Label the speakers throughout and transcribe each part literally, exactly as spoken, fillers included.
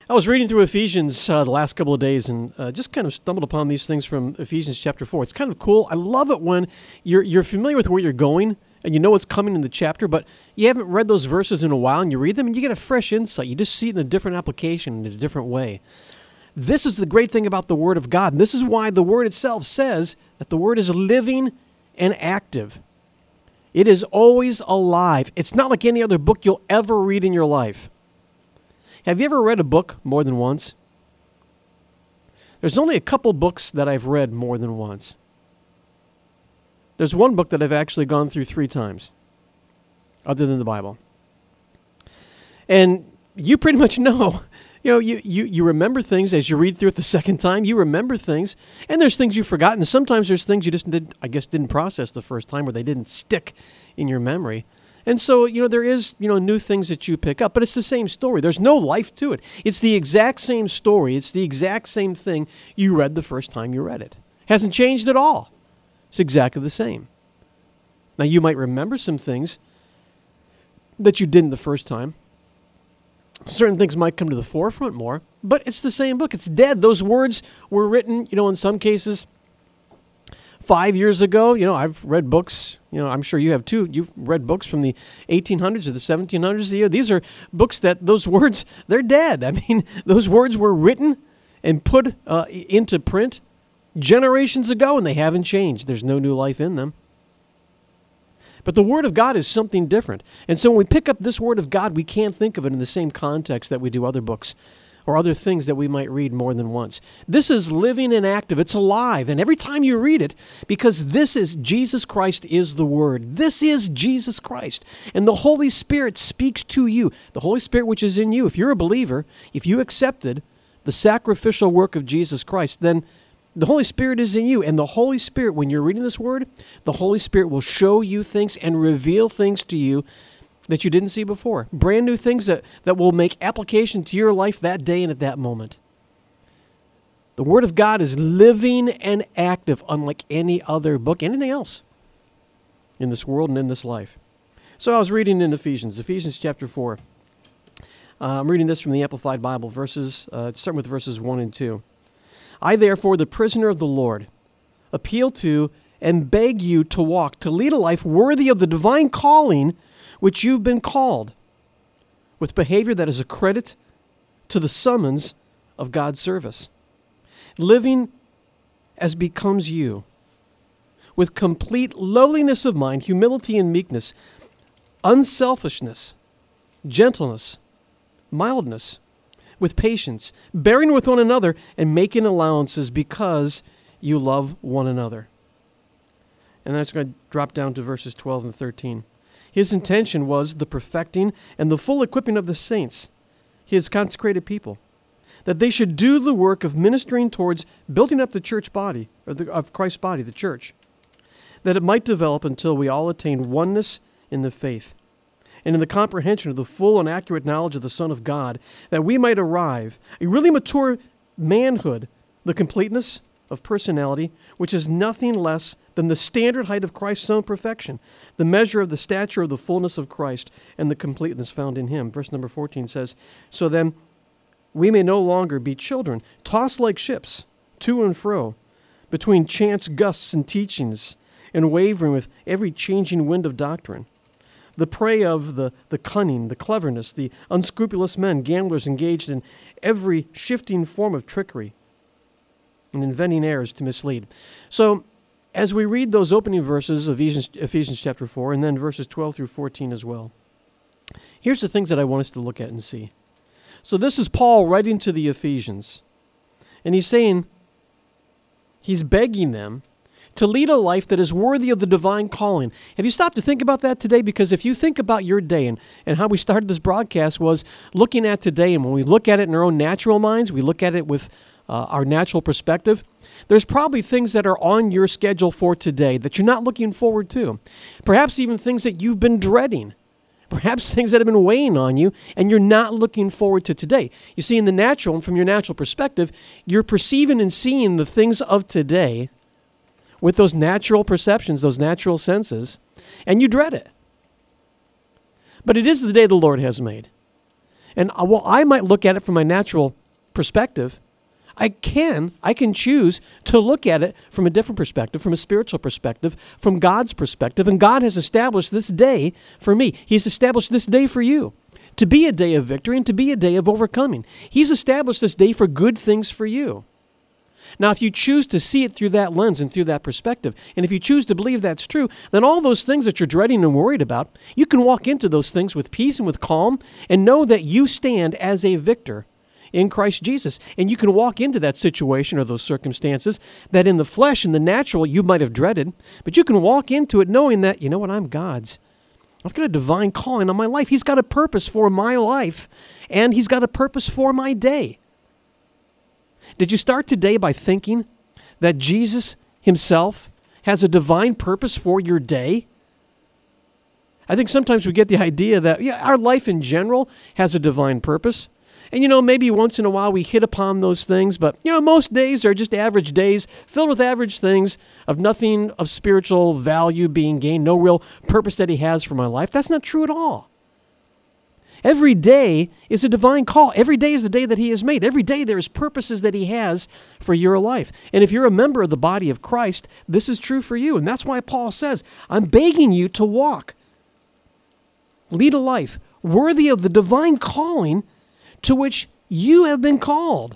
Speaker 1: I was reading through Ephesians uh, the last couple of days and uh, just kind of stumbled upon these things from Ephesians chapter four. It's kind of cool. I love it when you're you're familiar with where you're going and you know what's coming in the chapter, but you haven't read those verses in a while and you read them and you get a fresh insight. You just see it in a different application, in a different way. This is the great thing about the Word of God. And this is why the Word itself says that the Word is living and active. It is always alive. It's not like any other book you'll ever read in your life. Have you ever read a book more than once? There's only a couple books that I've read more than once. There's one book that I've actually gone through three times, other than the Bible. And you pretty much know, you know, you, you, you remember things as you read through it the second time. You remember things, and there's things you've forgotten. Sometimes there's things you just did, I guess, didn't process the first time, or they didn't stick in your memory. And so, you know, there is, you know, new things that you pick up, but it's the same story. There's no life to it. It's the exact same story. It's the exact same thing you read the first time you read it. Hasn't changed at all. It's exactly the same. Now, you might remember some things that you didn't the first time. Certain things might come to the forefront more, but it's the same book. It's dead. Those words were written, you know, in some cases, five years ago. You know, I've read books, you know, I'm sure you have too. You've read books from the eighteen hundreds or the seventeen hundreds. These are books that those words, they're dead. I mean, those words were written and put uh, into print generations ago, and they haven't changed. There's no new life in them. But the Word of God is something different. And so when we pick up this Word of God, we can't think of it in the same context that we do other books or other things that we might read more than once. This is living and active. It's alive. And every time you read it, because this is Jesus Christ is the Word. This is Jesus Christ. And the Holy Spirit speaks to you. The Holy Spirit which is in you. If you're a believer, if you accepted the sacrificial work of Jesus Christ, then the Holy Spirit is in you. And the Holy Spirit, when you're reading this Word, the Holy Spirit will show you things and reveal things to you that you didn't see before. Brand new things that, that will make application to your life that day and at that moment. The Word of God is living and active, unlike any other book, anything else in this world and in this life. So I was reading in Ephesians, Ephesians chapter four. Uh, I'm reading this from the Amplified Bible, verses, uh, starting with verses one and two. I, therefore, the prisoner of the Lord, appeal to and beg you to walk, to lead a life worthy of the divine calling which you've been called, with behavior that is a credit to the summons of God's service, living as becomes you, with complete lowliness of mind, humility and meekness, unselfishness, gentleness, mildness, with patience, bearing with one another and making allowances because you love one another. And that's going to drop down to verses twelve and thirteen. His intention was the perfecting and the full equipping of the saints, his consecrated people, that they should do the work of ministering towards building up the church body, or the, of Christ's body, the church, that it might develop until we all attain oneness in the faith and in the comprehension of the full and accurate knowledge of the Son of God, that we might arrive a really mature manhood, the completeness of personality, which is nothing less than the standard height of Christ's own perfection, the measure of the stature of the fullness of Christ, and the completeness found in him. Verse number fourteen says, so then we may no longer be children, tossed like ships, to and fro, between chance gusts and teachings, and wavering with every changing wind of doctrine, the prey of the, the cunning, the cleverness, the unscrupulous men, gamblers engaged in every shifting form of trickery and inventing errors to mislead. So as we read those opening verses of Ephesians, Ephesians chapter four, and then verses twelve through fourteen as well, here's the things that I want us to look at and see. So this is Paul writing to the Ephesians, and he's saying, he's begging them to lead a life that is worthy of the divine calling. Have you stopped to think about that today? Because if you think about your day, and, and how we started this broadcast was looking at today, and when we look at it in our own natural minds, we look at it with uh, our natural perspective, there's probably things that are on your schedule for today that you're not looking forward to. Perhaps even things that you've been dreading. Perhaps things that have been weighing on you, and you're not looking forward to today. You see, in the natural, and from your natural perspective, you're perceiving and seeing the things of today with those natural perceptions, those natural senses, and you dread it. But it is the day the Lord has made. And uh, while I might look at it from my natural perspective, I can, I can choose to look at it from a different perspective, from a spiritual perspective, from God's perspective. And God has established this day for me. He's established this day for you to be a day of victory and to be a day of overcoming. He's established this day for good things for you. Now, if you choose to see it through that lens and through that perspective, and if you choose to believe that's true, then all those things that you're dreading and worried about, you can walk into those things with peace and with calm and know that you stand as a victor in Christ Jesus. And you can walk into that situation or those circumstances that in the flesh and the natural you might have dreaded, but you can walk into it knowing that, you know what, I'm God's. I've got a divine calling on my life. He's got a purpose for my life, and He's got a purpose for my day. Did you start today by thinking that Jesus Himself has a divine purpose for your day? I think sometimes we get the idea that yeah, our life in general has a divine purpose. And, you know, maybe once in a while we hit upon those things, but, you know, most days are just average days filled with average things of nothing of spiritual value being gained, no real purpose that He has for my life. That's not true at all. Every day is a divine call. Every day is the day that He has made. Every day there is purposes that He has for your life. And if you're a member of the body of Christ, this is true for you. And that's why Paul says, I'm begging you to walk, lead a life worthy of the divine calling to which you have been called.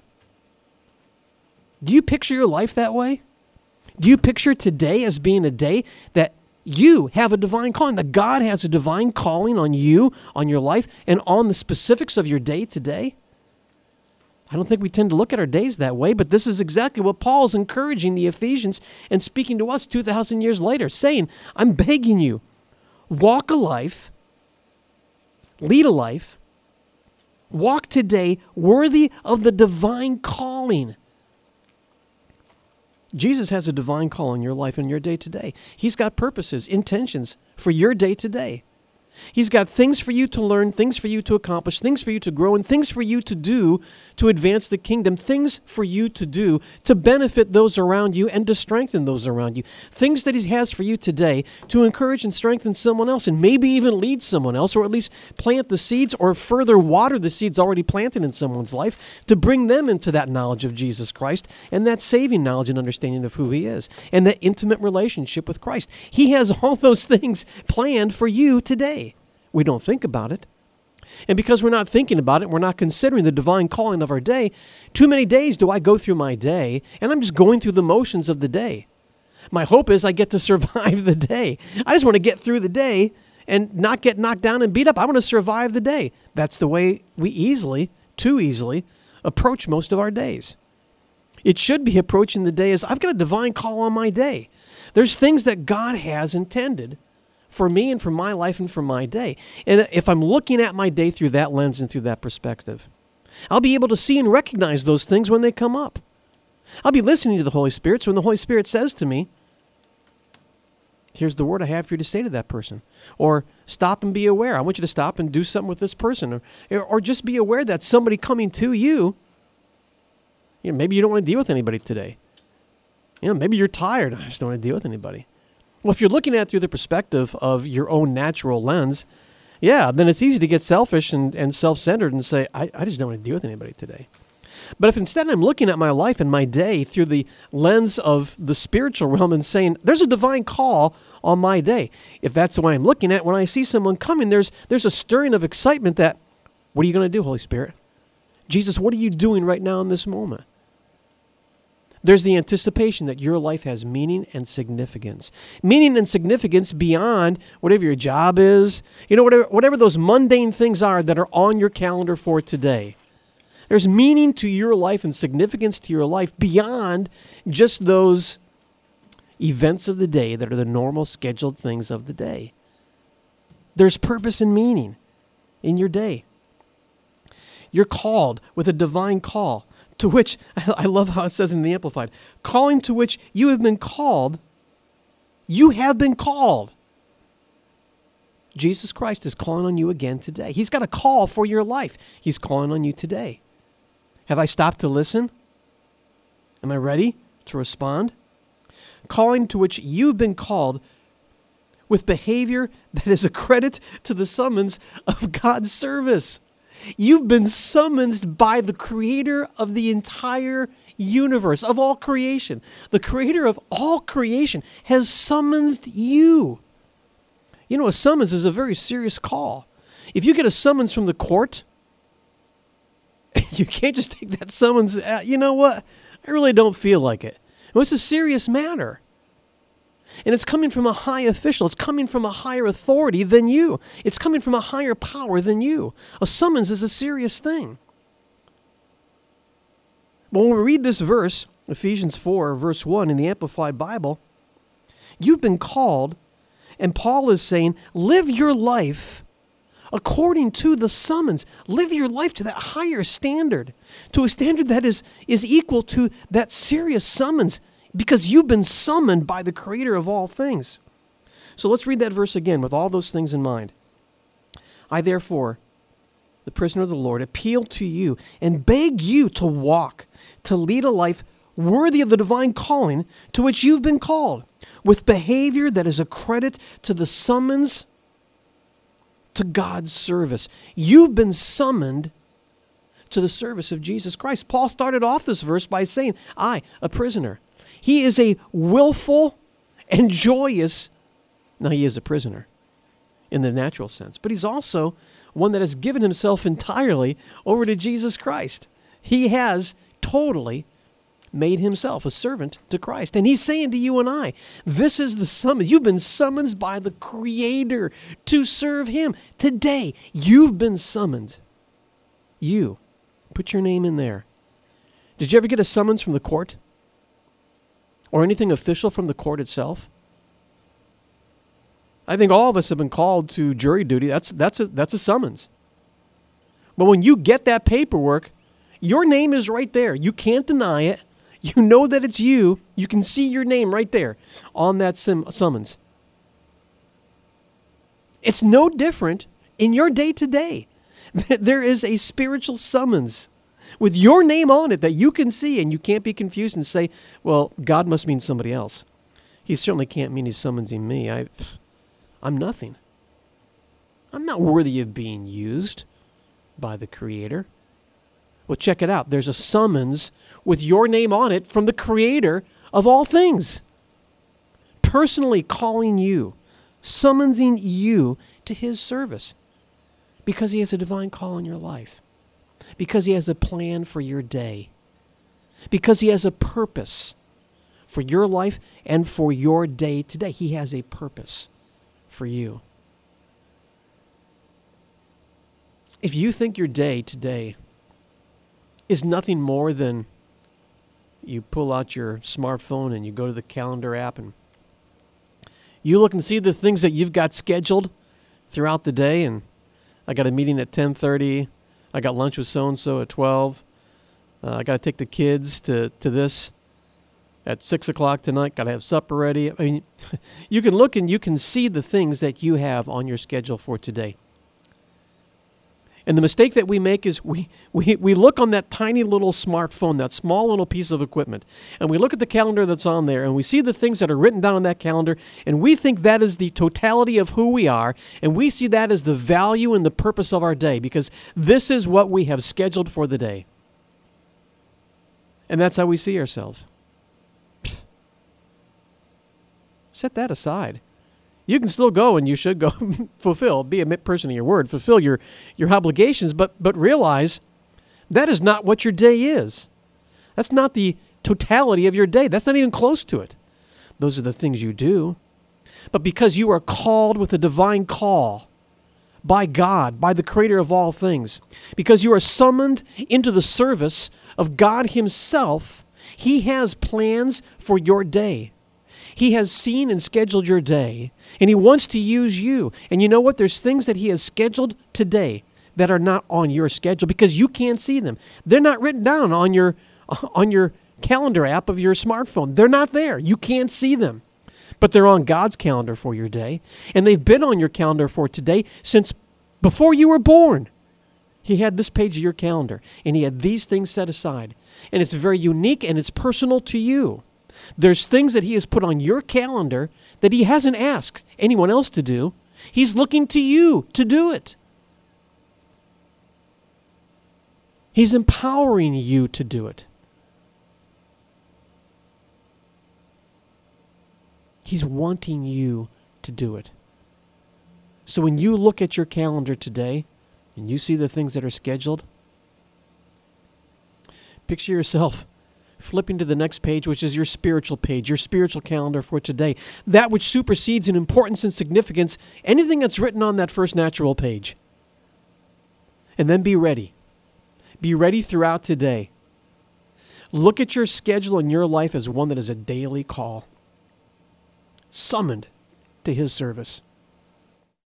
Speaker 1: Do you picture your life that way? Do you picture today as being a day that you have a divine calling, that God has a divine calling on you, on your life, and on the specifics of your day today? I don't think we tend to look at our days that way, but this is exactly what Paul's encouraging the Ephesians and speaking to us two thousand years later, saying, I'm begging you, walk a life, lead a life, walk today worthy of the divine calling. Jesus has a divine call in your life and your day today. He's got purposes, intentions for your day today. He's got things for you to learn, things for you to accomplish, things for you to grow, and things for you to do to advance the kingdom, things for you to do to benefit those around you and to strengthen those around you, things that He has for you today to encourage and strengthen someone else and maybe even lead someone else, or at least plant the seeds or further water the seeds already planted in someone's life to bring them into that knowledge of Jesus Christ and that saving knowledge and understanding of who He is and that intimate relationship with Christ. He has all those things planned for you today. We don't think about it. And because we're not thinking about it, we're not considering the divine calling of our day, too many days do I go through my day, and I'm just going through the motions of the day. My hope is I get to survive the day. I just want to get through the day and not get knocked down and beat up. I want to survive the day. That's the way we easily, too easily, approach most of our days. It should be approaching the day as I've got a divine call on my day. There's things that God has intended for me and for my life and for my day. And if I'm looking at my day through that lens and through that perspective, I'll be able to see and recognize those things when they come up. I'll be listening to the Holy Spirit, so when the Holy Spirit says to me, here's the word I have for you to say to that person. Or stop and be aware. I want you to stop and do something with this person. Or, or just be aware that somebody coming to you, you know, maybe you don't want to deal with anybody today. You know, maybe you're tired. I just don't want to deal with anybody. Well, if you're looking at it through the perspective of your own natural lens, yeah, then it's easy to get selfish and, and self-centered and say, I, I just don't want to deal with anybody today. But if instead I'm looking at my life and my day through the lens of the spiritual realm and saying, there's a divine call on my day. If that's the way I'm looking at, when I see someone coming, there's there's a stirring of excitement that, what are you going to do, Holy Spirit? Jesus, what are you doing right now in this moment? There's the anticipation that your life has meaning and significance. Meaning and significance beyond whatever your job is, you know, whatever, whatever those mundane things are that are on your calendar for today. There's meaning to your life and significance to your life beyond just those events of the day that are the normal scheduled things of the day. There's purpose and meaning in your day. You're called with a divine call, to which, I love how it says in the Amplified, calling to which you have been called, you have been called. Jesus Christ is calling on you again today. He's got a call for your life. He's calling on you today. Have I stopped to listen? Am I ready to respond? Calling to which you've been called with behavior that is a credit to the summons of God's service. You've been summoned by the creator of the entire universe, of all creation. The creator of all creation has summoned you. You know, a summons is a very serious call. If you get a summons from the court, you can't just take that summons, uh, you know what, I really don't feel like it. Well, it's a serious matter. And it's coming from a high official. It's coming from a higher authority than you. It's coming from a higher power than you. A summons is a serious thing. But when we read this verse, Ephesians four, verse one, in the Amplified Bible, you've been called, and Paul is saying, live your life according to the summons. Live your life to that higher standard, to a standard that is, is equal to that serious summons, because you've been summoned by the creator of all things. So let's read that verse again with all those things in mind. I therefore, the prisoner of the Lord, appeal to you and beg you to walk, to lead a life worthy of the divine calling to which you've been called, with behavior that is a credit to the summons to God's service. You've been summoned to the service of Jesus Christ. Paul started off this verse by saying, I, a prisoner. He is a willful and joyous, now he is a prisoner in the natural sense, but he's also one that has given himself entirely over to Jesus Christ. He has totally made himself a servant to Christ. And he's saying to you and I, this is the summons. You've been summoned by the Creator to serve him. Today, you've been summoned. You. Put your name in there. Did you ever get a summons from the court? Or anything official from the court itself? I think all of us have been called to jury duty. That's, that's, a, that's a summons. But when you get that paperwork, your name is right there. You can't deny it. You know that it's you. You can see your name right there on that sim- summons. It's no different in your day-to-day. There is a spiritual summons with your name on it that you can see, and you can't be confused and say, well, God must mean somebody else. He certainly can't mean he's summonsing me. I, I'm nothing. I'm not worthy of being used by the Creator. Well, check it out. There's a summons with your name on it from the Creator of all things, personally calling you, summoning you to his service, because he has a divine call in your life, because he has a plan for your day, because he has a purpose for your life and for your day today. He has a purpose for you. If you think your day today is nothing more than you pull out your smartphone and you go to the calendar app and you look and see the things that you've got scheduled throughout the day, and I got a meeting at ten thirty, I got lunch with so-and-so at twelve, uh, I got to take the kids to, to this at six o'clock tonight, got to have supper ready. I mean, you can look and you can see the things that you have on your schedule for today. And the mistake that we make is we, we, we look on that tiny little smartphone, that small little piece of equipment, and we look at the calendar that's on there, and we see the things that are written down on that calendar, and we think that is the totality of who we are, and we see that as the value and the purpose of our day, because this is what we have scheduled for the day. And that's how we see ourselves. Set that aside. You can still go, and you should go fulfill, be a person of your word, fulfill your, your obligations, but, but realize that is not what your day is. That's not the totality of your day. That's not even close to it. Those are the things you do. But because you are called with a divine call by God, by the Creator of all things, because you are summoned into the service of God himself, he has plans for your day. He has seen and scheduled your day, and he wants to use you. And you know what? There's things that he has scheduled today that are not on your schedule because you can't see them. They're not written down on your on your calendar app of your smartphone. They're not there. You can't see them. But they're on God's calendar for your day, and they've been on your calendar for today since before you were born. He had this page of your calendar, and he had these things set aside. And it's very unique, and it's personal to you. There's things that he has put on your calendar that he hasn't asked anyone else to do. He's looking to you to do it. He's empowering you to do it. He's wanting you to do it. So when you look at your calendar today and you see the things that are scheduled, picture yourself flipping to the next page, which is your spiritual page, your spiritual calendar for today. That which supersedes in importance and significance anything that's written on that first natural page. And then be ready. Be ready throughout today. Look at your schedule and your life as one that is a daily call, summoned to His service.